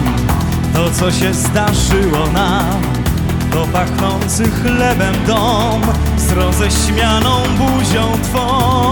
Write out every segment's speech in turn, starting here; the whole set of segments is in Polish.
to co się zdarzyło nam. To pachnący chlebem dom z roześmianą buzią twą.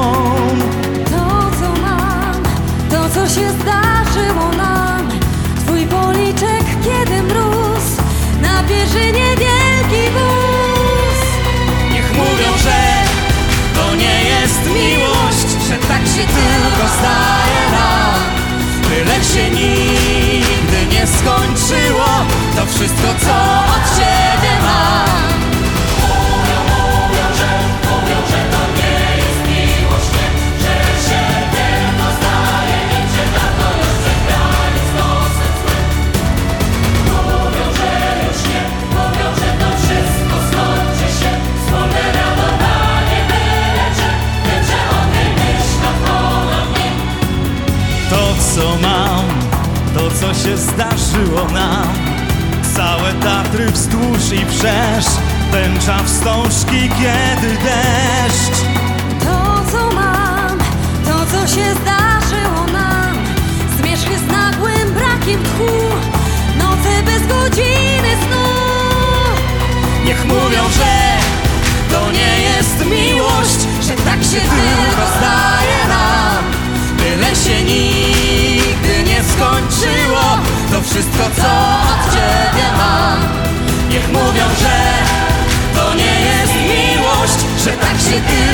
To co mam, to co się zdarzyło nam. Twój policzek kiedy mróz, na pierzynie wielki wóz. Niech mówią, że to nie jest miłość, że tak się tylko zdaje nam. Byle się nigdy nie skończyło to wszystko, co od ciebie mam. Mówią, że to nie jest miłość, nie, że się tylko zdaje, wiem, że tak to już przed granic nosem złym. Mówią, że już nie, mówią, że to wszystko skończy się. Wspólne radowanie byle, że o tej myślą ponad nim. To co mam, to co się zdarzyło nam. Całe Tatry wzdłuż i wszerz, tęcza wstążki, kiedy deszcz. To co mam, to co się zdarzyło nam. Zmierzchy z nagłym brakiem tchu, noce bez godziny snu. Niech mówią, że to nie jest miłość, że tak się tylko zdaje nam. Byle się nigdy nie skończyło to wszystko, co od ciebie mam. Niech mówią, że to nie jest miłość, że tak się tylko